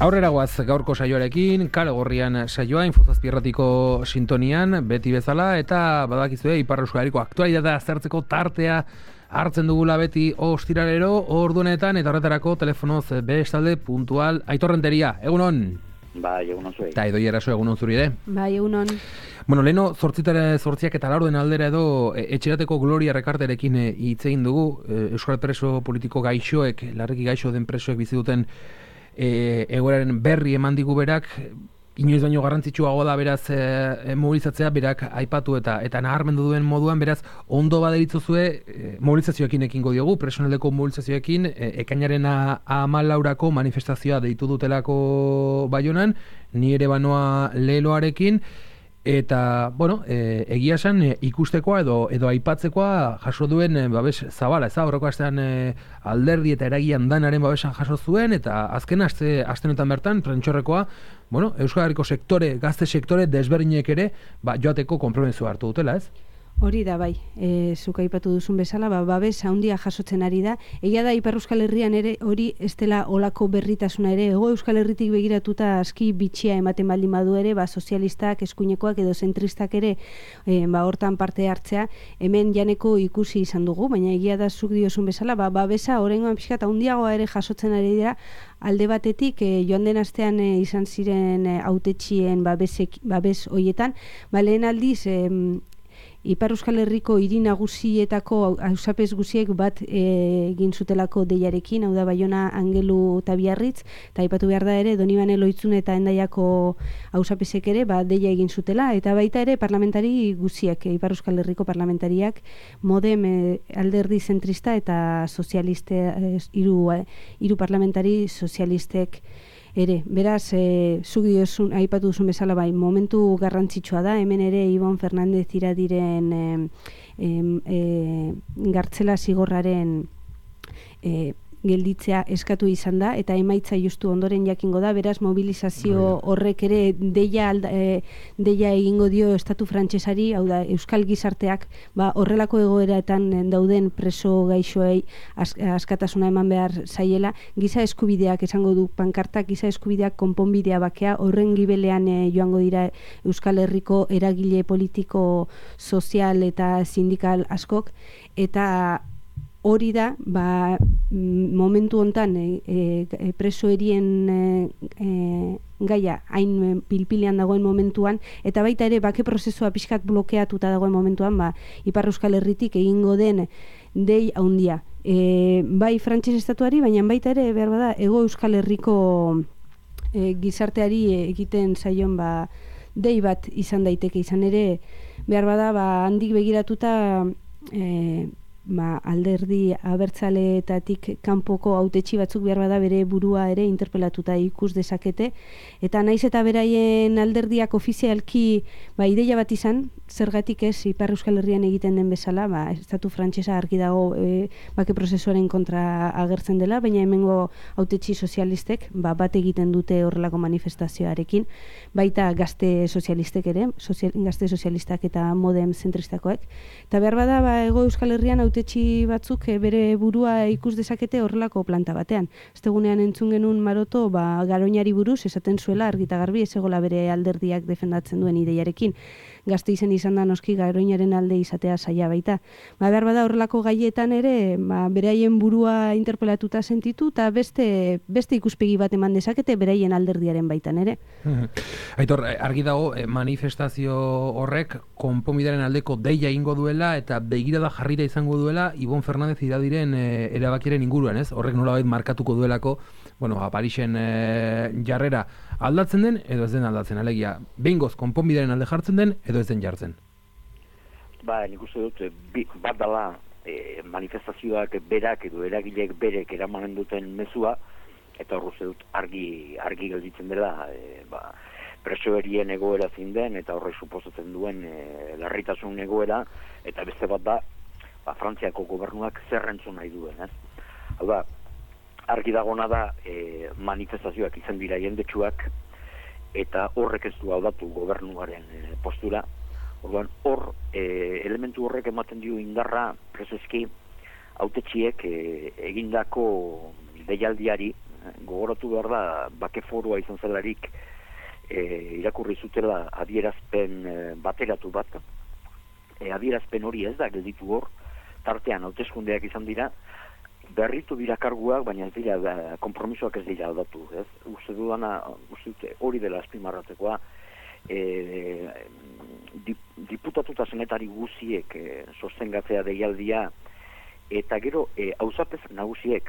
Aurrera goaz gaurko saioarekin, Kale Gorrian saioa, Infozazpierratiko sintonian, beti bezala, eta badakizue, Ipar Euskal Herriko aktualitatea aztertzeko tartea hartzen dugula beti ostiralero, ordunetan, eta horretarako telefonoz bestalde puntual Aitorrenteria. Egunon? Bai, egunon zuei. Eta Idoia Eraso, egunon zuri ere? Bai, egunon. Bueno, leheno, zortziak eta laurden aldera edo etxerateko Gloria Rekarterekin hitz egin dugu, Euskal preso politiko gaixoek, larriki gaixo den presoek bizi duten egoeraren berri eman digu berak, inoiz baino garrantzitsuago da beraz mobilizatzea, berak aipatu eta naharmendu duen moduan, beraz ondo baderitzozue mobilizazioekin ekingo diogu, personaldeko mobilizazioekin, ekainaren 14 manifestazioa deitu dutelako Baionan, ni ere banoa leloarekin, eta, bueno, egia esan ikustekoa edo aipatzekoa jaso duen babes zabala, aurreko astean alderdi eta eragian danaren babesan jaso zuen, eta azken astenetan bertan, prentxorrekoa, bueno, Euskal Herriko gazte sektore desberdinek ere, joateko konpromisoa hartu dutela, ez? Hori da, bai, zuk aipatu duzun bezala, babes handia jasotzen ari da. Egia da, Ipar Euskal Herrian ere hori ez dela olako berritasuna ere, Hego Euskal Herritik begiratuta aski bitxia ematen baldin badu ere, sozialistak, eskuinekoak edo zentristak ere hortan parte hartzea, hemen janeko ikusi izan dugu, baina egia da zuk diozun bezala, babesa orengoan pixkat handiagoa ere jasotzen ari dira, alde batetik joan den astean izan ziren hautetxien babes hoietan, lehen aldiz, Ipar Euskal Herriko hiri nagusietako auzapez guziek bat egin zutelako deiarekin, hau da Baiona, Angelu eta Biarritz, eta aipatu behar da ere, Donibane Loitzun eta Hendaiako auzapezek ere deia egin zutela, eta baita ere parlamentari guziek, Ipar Euskal Herriko parlamentariak, Modem alderdi zentrista eta sozialiste, hiru parlamentari sozialistek ere, beraz, zuk diozun, aipatu duzun bezala bai, momentu garrantzitsua da, hemen ere Ibon Fernandez Iradiren gartzela zigorraren gelditzea eskatu izan da, eta emaitza justu ondoren jakingo da, beraz mobilizazio horrek ere deia egingo dio estatu frantsesari, hau da Euskal gizarteak horrelako egoeraetan dauden preso gaixoei askatasuna eman behar zaiela, giza eskubideak esango du pankartak, giza eskubideak konponbidea bakea, horren gibelean joango dira Euskal Herriko eragile politiko, sozial eta sindikal askok, eta hori da, momentu hontan preso erien gaia hain pilpilean dagoen momentuan, eta baita ere bake prozesua pixkat blokeatuta dagoen momentuan, Ipar Euskal Herritik egingo den dei handia. Bai frantses estatuari, baina baita ere behar bada Hego Euskal Herriko gizarteari egiten zaion dei bat izan daiteke, izan ere behar bada handik begiratuta alderdi abertzaleetatik kanpoko hautetsi batzuk behar bada bere burua ere interpelatuta ikus dezakete, eta naiz eta beraien alderdiak ofizialki ideia bat izan, zergatik ez Ipar Euskal Herrian egiten den bezala, estatu frantsesa argi dago bake prozesuaren kontra agertzen dela, baina hemengo hautetsi sozialistek bat egiten dute horrelako manifestazioarekin, baita gazte sozialistek ere, gazte sozialistak eta Modem zentristakoek, eta behar bada Hego Euskal Herrian hautetsi batzuk bere burua ikus dezakete horrelako planta batean. Estegunean entzun genuen Maroto Garoñari buruz esaten zuela argi eta garbi ezegola bere alderdiak defendatzen duen ideiarekin. Gazte izan da noski Garoñaren alde izatea zaila baita. Behar bada horrelako gaietan ere beraien burua interpelatuta sentitu eta beste ikuspegi bat eman dezakete beraien alderdiaren baitan ere. Aitor, argi dago manifestazio horrek konponbidearen aldeko deia egingo duela eta begirada jarrita izango duela Ibon Fernandez Iradiren erabakiaren inguruan, ez? Horrek nolabait markatuko duelako, Parisen jarrera aldatzen den edo ez den aldatzen, alegia behingoz konponbidearen alde jartzen den edo ez den jartzen. Nik uste dut, bat dela manifestazioak berak edo eragileek berek eramanen duten mezua, eta hor uste dut argi gelditzen dela preso erien egoera zein den, eta horrek suposatzen duen larritasun egoera, eta beste bat da, Frantziako gobernuak zerrentzun nahi duen, ez? Hau da, argi dagona da manifestazioak izan dira jendetsuak, eta horrek ez du aldatu gobernuaren postura. Orduan, elementu horrek ematen dio indarra preseski hautetxiek egindako deialdiari, gogoratu behar da, bake forua izan zelarik, irakurri zutela adierazpen bateratu bat. Adierazpen hori ez da gelditu hor, tartean hauteskundeak izan dira, berritu dira karguak, baina ez dira, konpromisoak ez dira aldatu. Uste dute hori dela azpimarratzekoa, diputatu eta senatari guziek sostengatzea deialdia, eta gero auzapez nagusiek,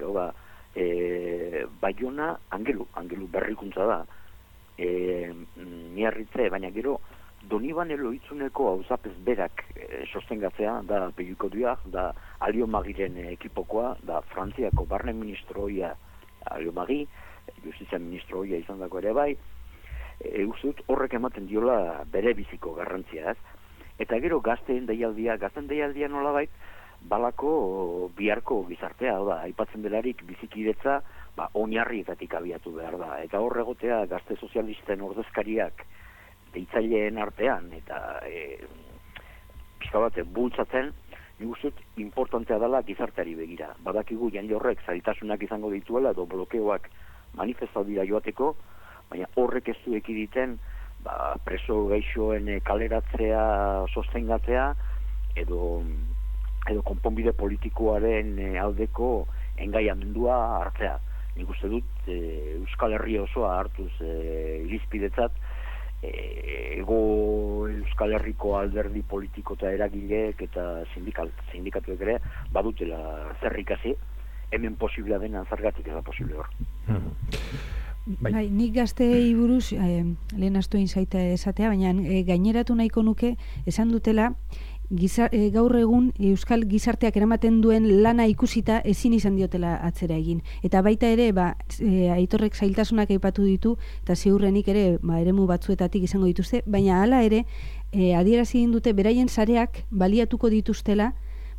Baiona Angelu berrikuntza da, Miarritze, baina gero Donibane Lohitzuneko auzapez berak sostengatzea, da Peguiko Duak, da Alio Magiren ekipokoa, da Frantziako barne ministroia Alio Magi, justizia ministroia izan dako ere bai, uste dut horrek ematen diola bere biziko garrantzia, ez? Eta gero gazten deialdia nolabait, balako biharko gizartea, aipatzen delarik bizikidetza, oinarrietatik abiatu behar da. Eta hor egotea gazte sozialisten ordezkariak deitzaileen artean, eta pixka bat bultzatzen, nik uste dut importantea dela gizarteari begira. Badakigu jende horrek zailtasunak izango dituela, edo blokeoak manifestaldira joateko, baina horrek ez du ekiditen preso gaixoen kaleratzea sostengatzea, edo konponbide politikoaren aldeko engaiamendua hartzea. Nik uste dut Euskal Herria osoa hartuz irizpidetzat, ego Euskal Herriko alderdi politiko eta eragileek eta sindikatuek ere badutela zerrikasi, hemen posiblea dena zergatik ez da posible hor. Bai, nik gazteei buruz, lehen astu egin zaita esatea, baina gaineratu nahiko nuke, esan dutela, gaur egun Euskal gizarteak eramaten duen lana ikusita ezin izan diotela atzera egin. Eta baita ere, Aitorrek zailtasunak aipatu ditu, eta ziurrenik ere, eremu batzuetatik izango dituzte, baina hala ere, adierazi egin dute, beraien sareak baliatuko dituztela,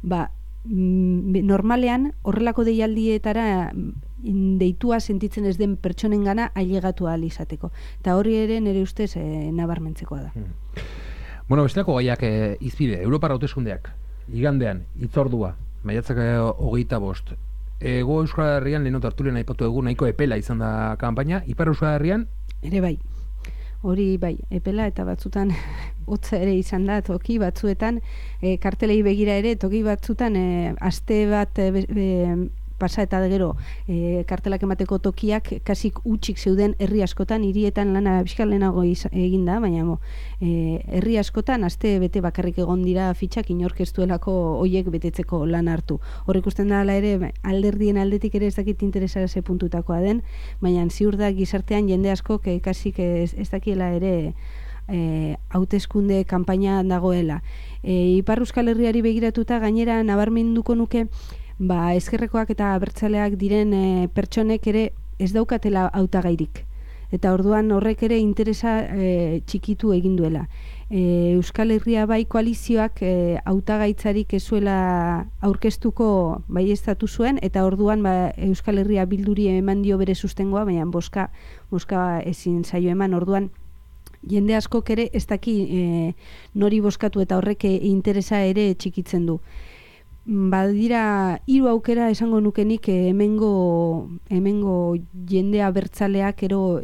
normalean horrelako deialdietara deitua sentitzen ez den pertsonen gana ailegatu ahal izateko. Eta hori ere nire ustez nabarmentzekoa da. Bueno, bestelako gaiak izpide, Europar hauteskundeak, igandean, itzordua, maiatzak 25. Ego Euskal Herrian leheno tartulen aipatu egun nahiko epela izan da kanpaina, Ipar Euskal Herrian? Ere bai. Hori bai, epela eta batzutan hotza ere izan da, toki batzuetan, kartelei begira ere, toki batzutan aste bat pasa eta gero kartelak emateko tokiak kasik utxik zeuden herri askotan, hirietan lana bizkal lehenago eginda, baina herri askotan aste bete bakarrik egon dira fitxak inork ez duelako hoiek betetzeko lan hartu. Hor ikusten da ere alderdien aldetik ere ez dakit interesara ze puntutakoa den, baina ziur da gizartean jende asko kasik ez dakiela ere hauteskunde kanpaina dagoela. Ipar Euskal Herriari begiratuta gainera nabarmenduko nuke ezkerrekoak eta abertzaleak diren pertsonek ere ez daukatela hautagairik. Eta orduan horrek ere interesa txikitu egin duela. Euskal Herria bai koalizioak hautagaitzarik ezuela aurkeztuko baieztatu zuen, eta orduan Euskal Herria Bilduri eman dio bere sustengoa, baina boska ezin zaio eman, orduan jende askok ere ez daki nori boskatu eta horrek interesa ere txikitzen du. Badira 3 aukera esango nukenik hemengo jendea bertzaleak ero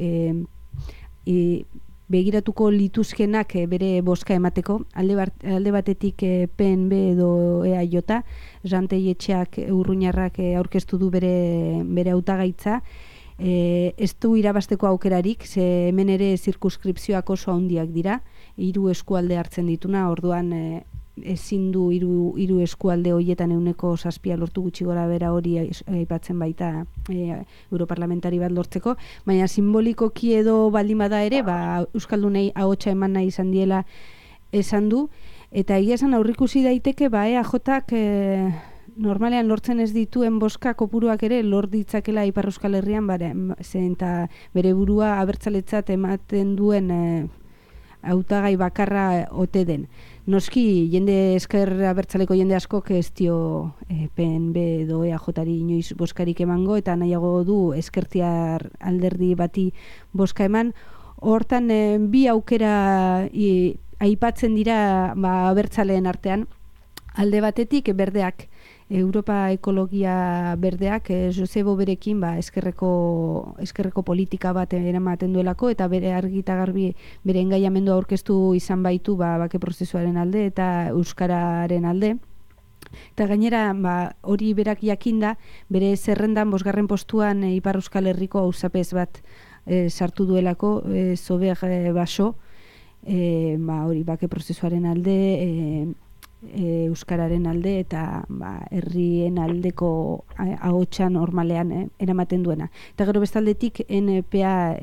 begiratuko lituzkenak bere boska emateko. Alde batetik PNB edo EAJ, Jantei Etxeak Urruñarrak aurkeztu du bere hautagaitza. Ez du irabasteko aukerarik, ze hemen ere zirkuskripzioak oso handiak dira, 3 eskualde hartzen dituna, orduan ezin du 3 eskualde horietan 7% lortu gutxi gora bera hori aipatzen baita europarlamentari bat lortzeko, baina simbolikoki edo baldin bada ere, Euskaldunei ahotsa eman nahi izan diela esan du, eta egia esan aurrikusi daiteke EAJak normalean lortzen ez dituen boska kopuruak ere lor ditzakela Ipar Euskal Herrian, eta bere burua abertzaletzat ematen duen hautagai bakarra ote den. Noski, jende esker abertzaleko jende askok ez dio PNB edo EAJari inoiz boskarik emango, eta nahiago du eskertiar alderdi bati boska eman. Hortan, 2 aukera aipatzen dira abertzaleen artean. Alde batetik, berdeak Europa Ekologia Berdeak Josebo berekin eskerreko politika bat eramaten duelako, eta bere argi eta garbi bere engaiamendua aurkeztu izan baitu bake prozesuaren alde eta euskararen alde. Eta gainera, hori berak jakinda, bere zerrendan 5. postuan Ipar Euskal Herriko auzapez bat sartu duelako, Sober Baso, hori bake prozesuaren alde, euskararen alde eta herrien aldeko ahotsa normalean eramaten duena. Eta gero bestaldetik NPA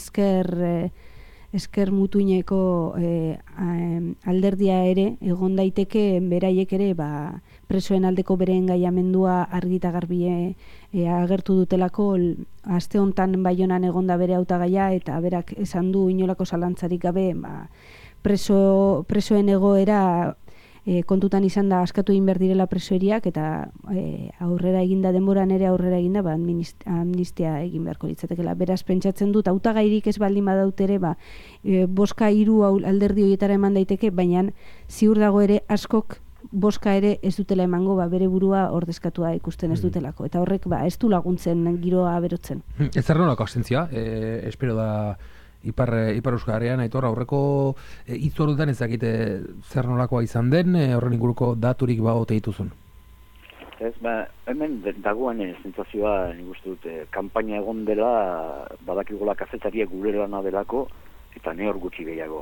esker mutuineko alderdia ere egon daiteke beraiek ere presoen aldeko bere engaiamendua argi eta garbi agertu dutelako. Aste hontan Baionan egonda bere hautagaia eta berak esan du inolako zalantzarik gabe presoen egoera kontutan izan da askatu egin behar direla presoeriak, eta aurrera eginda, denboran ere aurrera eginda, amnistia egin beharko litzatekela. Beraz, pentsatzen dut, hautagairik ez baldin badaut ere, boska 3 alderdi horietara eman daiteke, baina ziur dago ere askok boska ere ez dutela emango, bere burua ordezkatua ikusten ez dutelako. Eta horrek ez du laguntzen giroa berotzen. Ez zer nolako abstentzia, espero da Ipar Euskarrean, Aitor, aurreko hitzorutan ez dakite zer nolakoa izan den, horren inguruko daturik ote dituzun? Ez, hemen dagoen sentsazioa, nik uste dut, kanpaina egon dela, badakigula kazetariak gure lana delako, eta ne hor gutxi gehiago,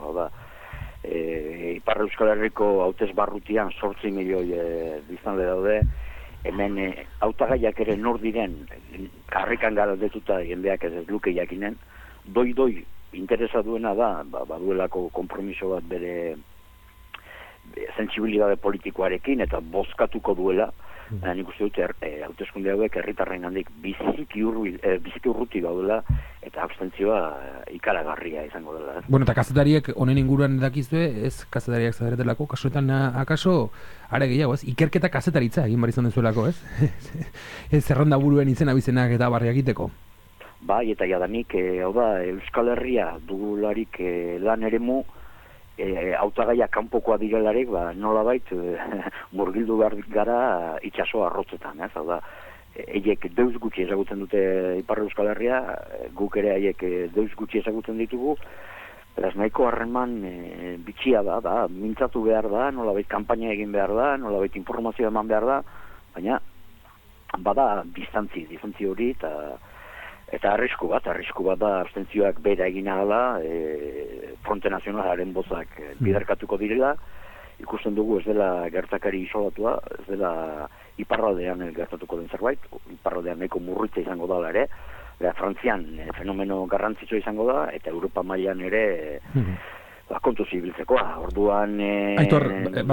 Ipar Euskal Herriko hautez barrutian 8 milioi biztanle daude, hemen hautagaiak ere nor diren, karrikan galdetuta jendeak ez luke jakinen, doi interesa duena da, baduelako konpromiso bat bere sentsibilitate politikoarekin eta bozkatuko duela. Nik uste dut hauteskunde hauek herritarren handik biziki urruti gaudela eta abstentzioa ikaragarria izango dela. Bueno, eta kazetariek honen inguruan dakizue, ez kazetariak zaretelako, kasuetan akaso are gehiago, ez? Ikerketa kazetaritza egin bar izan dezuelako, ez? Ez zerrenda buruen izena bizenak eta barri egiteko. Bai, eta jadanik, Euskal Herria dugularik lan eremu, hautagaia kanpokoa direlarik, nolabait murgildu behar gara itxaso arrotzetan, ez? Hau da, eiek deus gutxi ezagutzen dute Ipar Euskal Herria, guk ere eiek deus gutxi ezagutzen ditugu, beraz nahiko harreman bitxia da, mintzatu behar da, nolabait kanpaina egin behar da, nolabait informazioa eman behar da, baina bada distantzi hori, eta arrisku bat da abstentzioak bera egin ahala, Fronte Nazionalaren bozak biderkatuko direla, ikusten dugu ez dela gertakari isolatua, ez dela iparraldean gertatuko den zerbait, iparraldean nahiko murritza izango dela ere, Frantzian fenomeno garrantzitsua izango da, eta Europa mailan ere kontu zibiltzekoa, orduan... Aitor,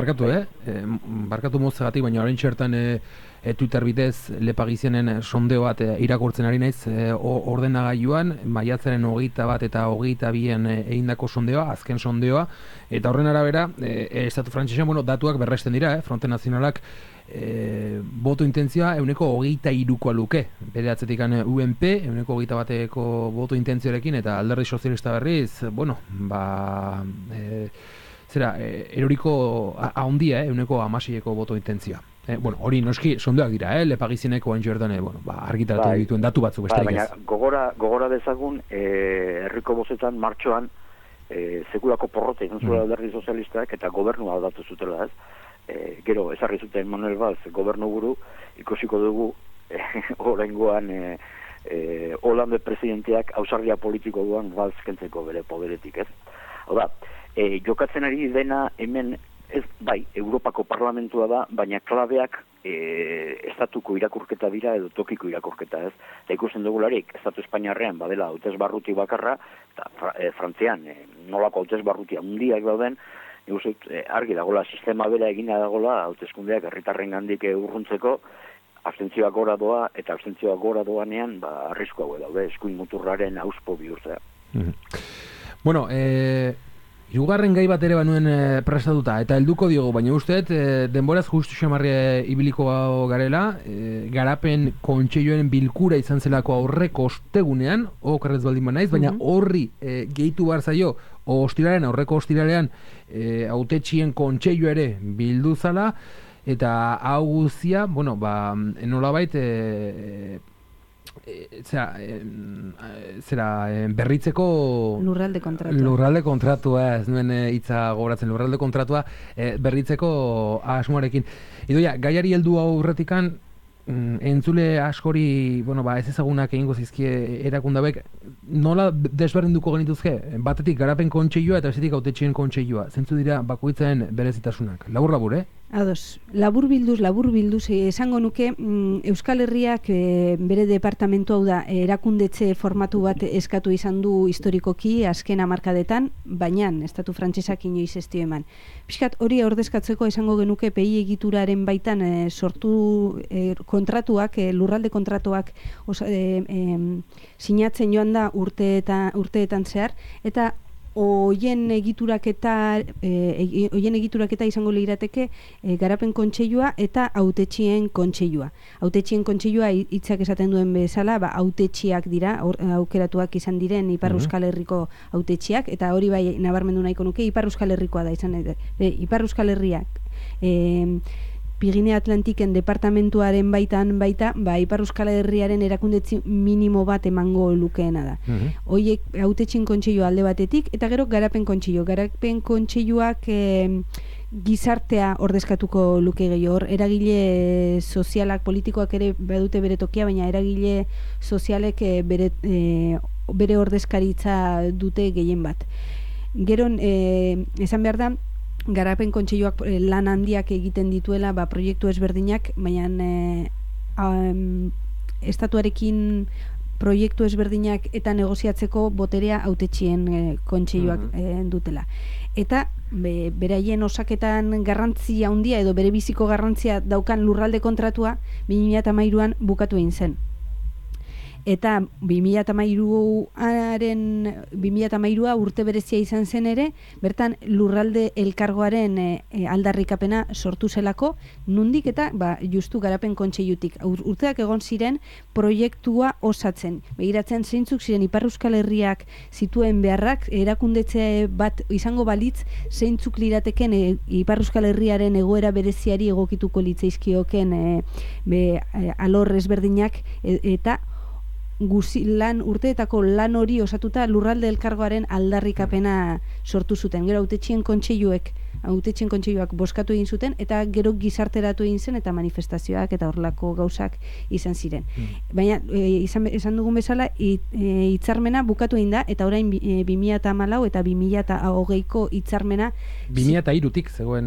barkatu mozagatik, baina orain txertan Twitter bitez Lepagizienen sondeo bat irakurtzen ari naiz ordenagailuan, maiatzaren 21 eta 22 egindako sondeoa, azken sondeoa, eta horren arabera, Estatu Frantsesean, datuak berresten dira, Fronte Nazionalak boto intentzioa 23koa luke, bere atzetik UNP 21ko boto intentzioarekin, eta Alderdi Sozialista berriz, eroriko handia, 16ko boto intentzioa. Hori noski sondeak dira, Lepagizieneko hain jordan, argitaratu dituen datu batzuk besterik ez. Baina gogora dezagun, herriko bozetan martxoan sekulako porrote izan zuela Alderdi Sozialistak eta gobernua aldatu zutela, ez? Gero, ezarri zuten Manuel Valls gobernu buru, ikusiko dugu oraingoan Hollande presidenteak ausardia politiko duan Valls kentzeko bere poderetik, ez? Hau da, jokatzen ari dena hemen ez, bai, Europako parlamentua da, baina klabeak estatuko irakurketa dira edo tokiko irakurketa, ez? Eta ikusten dugularik, Estatu Espainiarrean badela hautez barruti bakarra, eta Frantzian nolako hautez barruti handiak dauden, argi dagola, sistema bera egina dagola, hauteskundeak herritarren gandik urruntzeko, abstentzioak gora doa, eta abstentzioak gora doanean, arrisku hau daude, eskuin muturraren auspo bihurtzea. Bueno, hirugarren gai bat ere banuen prestatuta, eta helduko diogu, baina usteet, denboraz justu xamarria ibiliko garela, garapen kontseiluaren bilkura izan zelako aurreko ostegunean, okerrez baldin banaiz, baina horri gehitu behar zaio, aurreko ostiralean, hautetxien kontseilu ere bildu zala, eta hau guztia, bueno, nolabait berritzeko lurralde kontratua, ez nuen hitza gogoratzen, lurralde kontratua berritzeko asmoarekin. Idoia, gaiari heldu aurretikan entzule askori, ez ezagunak egingo zizkie erakundabek, nola desberdinduko genituzke? Batetik garapen kontseilua eta bestetik hautetxeen kontseilua. Zentzu dira bakoitzaren berezitasunak. Labur, Ados, labur bilduz, esango nuke Euskal Herriak bere departamentu hau da erakundetze formatu bat eskatu izan du historikoki azken hamarkadetan, baina estatu frantsesak inoiz ez dio eman. Piskat hori ordezkatzeko esango genuke PI egituraren baitan sortu kontratuak, lurralde kontratuak sinatzen joan da urteetan zehar, eta hoien egituraketa izango lirateke garapen kontseilua eta hautetxien kontseilua. Hautetxien kontseilua hitzak esaten duen bezala, hautetxiak dira, aukeratuak izan diren Ipar Euskal Herriko hautetxiak, eta hori bai nabarmendu nahiko nuke, Ipar Euskal Herrikoa da izan, Ipar Euskal Herriak Pirineo Atlantiken departamentuaren baita, Ipar Euskal Herriaren erakundetzi minimo bat emango lukeena da. Hoiek hautetxien kontseilua alde batetik, eta gero garapen kontseilua. Garapen kontseiluak gizartea ordezkatuko luke gehiago. Eragile sozialak, politikoak ere badute bere tokia, baina eragile sozialek bere ordezkaritza dute gehien bat. Gero, esan behar da, garapen kontseiluak lan handiak egiten dituela proiektu ezberdinak, baina estatuarekin proiektu ezberdinak eta negoziatzeko boterea hautetxien kontseiluak dutela. Eta beraien osaketan garrantzia handia edo bere biziko garrantzia daukan lurralde kontratua 2013an bukatu egin zen. Eta 2013a urte berezia izan zen ere, bertan lurralde elkargoaren aldarrikapena sortu zelako, nundik eta justu garapen kontseilutik. Urteak egon ziren proiektua osatzen. Begiratzen zeintzuk ziren Ipar Euskal Herriak zituen beharrak, erakundetze bat izango balitz, zeintzuk lirateken Ipar Euskal Herriaren egoera bereziari egokituko litzaizkioken alor ezberdinak, eta urteetako lan hori osatuta lurralde elkargoaren aldarrikapena sortu zuten. Gero hautetxien kontseiluak bozkatu egin zuten, eta gero gizarteratu egin zen, eta manifestazioak eta horrelako gauzak izan ziren. Baina, esan dugun bezala, hitzarmena bukatu egin da, eta orain 2014 eta 2020ko hitzarmena 2003tik zegoen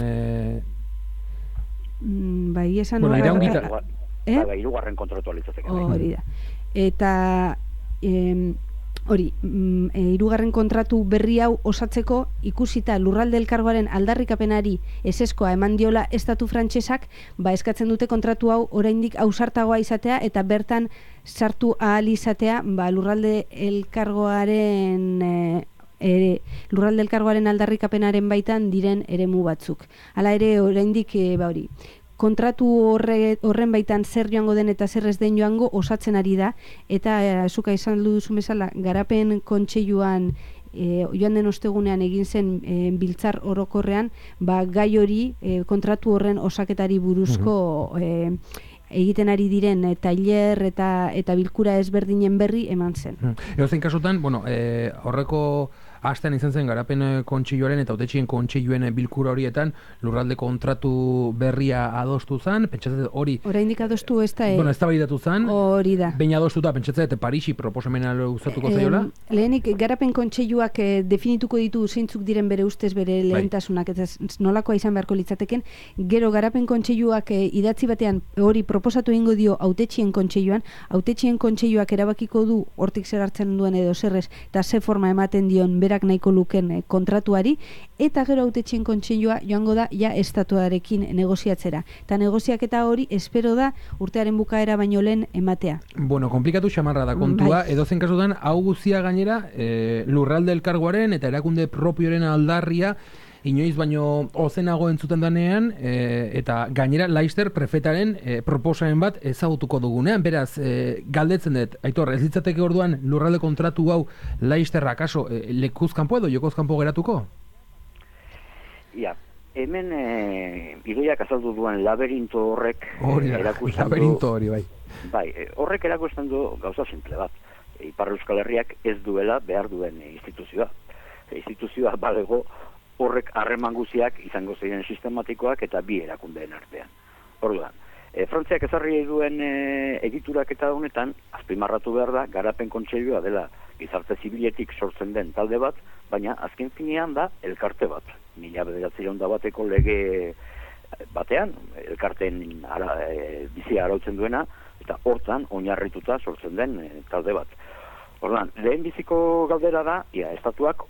esan hirugarren kontratualizatzeko. Hori da. Eta hirugarren kontratu berri hau osatzeko ikusita lurralde elkargoaren aldarrikapenari eseskoa eman diola estatu frantsesak, eskatzen dute kontratu hau oraindik ausartagoa izatea eta bertan sartu ahal izatea lurralde elkargoaren aldarrikapenaren baitan diren eremu batzuk. Hala ere oraindik kontratu horren baitan zer joango den eta zer ez den joango osatzen ari da, eta zuka izan duzu bezala garapen kontseiluan joan den ostegunean egin zen biltzar orokorrean, gai hori kontratu horren osaketari buruzko egiten ari diren tailer eta bilkura ezberdinen berri eman zen. Edozein kasutan, horreko hastean izan zen garapen kontseiluaren eta hautetxien kontseiluen bilkura horietan lurralde kontratu berria adostu zen, pentsatzen hori... Oraindik adostu ez da... eztabaidatu zen. Hori da. Behin adostuta, pentsatzen Parisi proposamena uzatuko zaiola? Lehenik, garapen kontseiluak definituko ditu zeintzuk diren bere ustez bere lehentasunak, eta nolakoa izan beharko litzateken, gero garapen kontseiluak idatzi batean hori proposatu egingo dio hautetxien kontseiluan, hautetxien kontseiluak erabakiko du hortik zer hartzen duen edo zerrez, eta ze forma ematen dion berak nahiko luken kontratuari, eta gero hautetxien kontseilua joango da estatuarekin negoziatzera. Eta negoziaketa hori espero da urtearen bukaera baino lehen ematea. Komplikatu xamarra da kontua, edozen kasutan hau guztia gainera lurralde elkargoaren eta erakunde propioaren aldarria inoiz baino ozenago entzuten danean, eta gainera Laister prefetaren proposamen bat ezagutuko dugunean. Beraz, galdetzen dut, Aitor, ez litzateke orduan lurralde kontratu hau Laisterra kaso lekuz kanpo edo jokoz kanpo geratuko? Ia, hemen ideiak azaldu duen laberinto horrek laberinto hori, bai. Bai, horrek erakusten du gauza simple bat. Ipar Euskal Herriak ez duela behar duen instituzioa. Instituzioa balego horrek harreman guziak izango ziren sistematikoak eta bi erakundeen artean. Orduan, Frantziak ezarri duen egiturak eta honetan, azpimarratu behar da, garapen kontseilua dela gizarte zibiletik sortzen den talde bat, baina azken finean da elkarte bat. 1901 lege batean, elkarteen bizia arautzen duena, eta hortan oinarrituta sortzen den talde bat. Orduan, lehen biziko galdera da, estatuak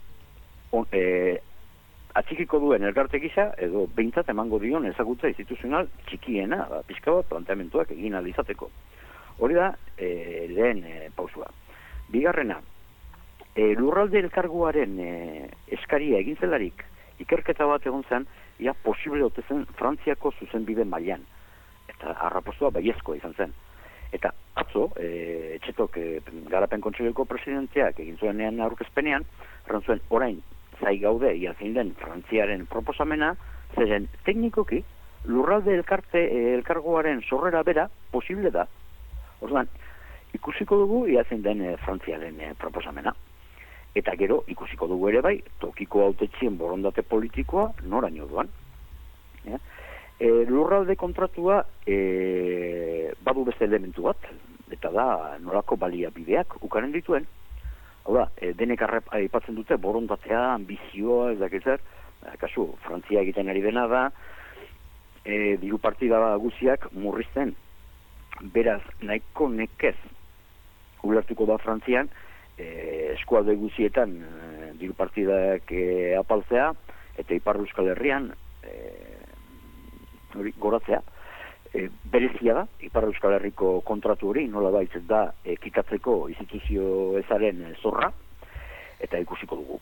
atxikiko duen elkarte gisa, edo behintzat emango dion ezagutza instituzional txikiena, pixka bat planteamentuak egin alizateko. Hori da, lehen pausua. Bigarrena, lurralde elkarguaren eskaria egin zelarik, ikerketa bat egon zen, ia posible otezen Frantziako zuzenbide mailan. Eta arrapostua baiezkoa izan zen. Eta atzo, etxetok garapen kontseiluko presidenteak egin zuenean aurkezpenean, erran zuen orain zai gaude ia zein den Frantziaren proposamena, zeren teknikoki lurralde elkargoaren sorrera bera posible da. Orduan, ikusiko dugu ia zein den Frantziaren proposamena. Eta gero ikusiko dugu ere bai, tokiko hautetxien borondate politikoa noraino duan. Lurralde kontratua badu beste elementu bat, eta da nolako baliabideak ukaren dituen. Hau da, denek aipatzen dute borondatea, ambizioa, ez dakitzer, kasu, Frantzia egiten ari dena da, diru partida guziak murrizten. Beraz, nahiko nekez ulertuko da Frantzian, eskualde guzietan diru partidak apaltzea, eta Ipar Euskal Herrian goratzea. Berezia da, Ipar Euskal Herriko kontratu hori, nola baitzet da, kitatzeko instituzio ezaren zorra, eta ikusiko dugu.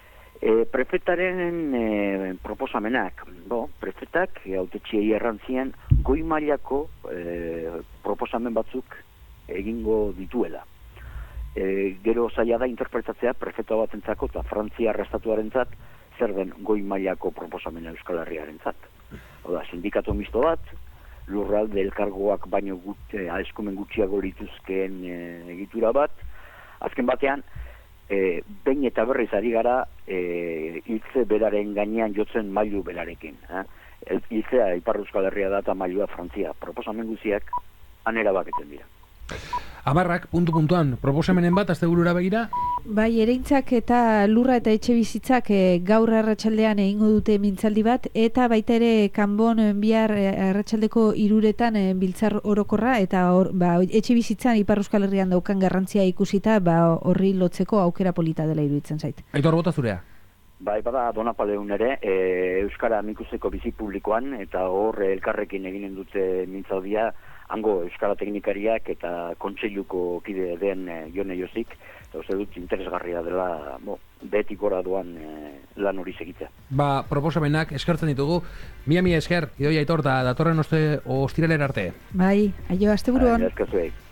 Prefetaren proposamenak, prefetak hautetxiei errantzien goi mailako proposamen batzuk egingo dituela. Gero zaila da interpretatzea prefeta batentzako eta Frantziar estatuarentzat zer den goi mailako proposamena Euskal Herriarentzat. Hau da, sindikatu misto bat, lurralde elkargoak baino eskumen gutxiago lituzkeen egitura bat, azken batean, behin eta berriz ari gara hiltze beraren gainean jotzen mailu berarekin. Hiltzea Ipar Euskal Herria da eta mailua Frantzia. Proposamen guziak anera baketen dira. Abarrak, puntu-puntuan, proposamenen bat, azte burura begira? Bai, ereintzak eta lurra eta etxe bizitzak gaur arratsaldean egingo dute mintzaldi bat, eta baita ere kanbon bihar arratsaldeko 3 biltzar orokorra, eta etxe bizitzan Ipar Euskal Herrian daukan garrantzia ikusita, horri lotzeko aukera polita dela iruditzen zait. Aitor, bota zurea? Bai, bada Donapaleun ere, Euskara Amikuseko bizi publikoan, eta hor elkarrekin eginen dute mintzaldia, hango Euskara teknikariak eta kontseiluko kide den Jone Josik, eta uste dut interesgarria dela behetik gora doan lan hori segitzea. Proposamenak eskertzen ditugu. Mila esker, Idoia Aitor, da datorren ostiralera arte. Bai, aio, asteburuan. Eskerzuei.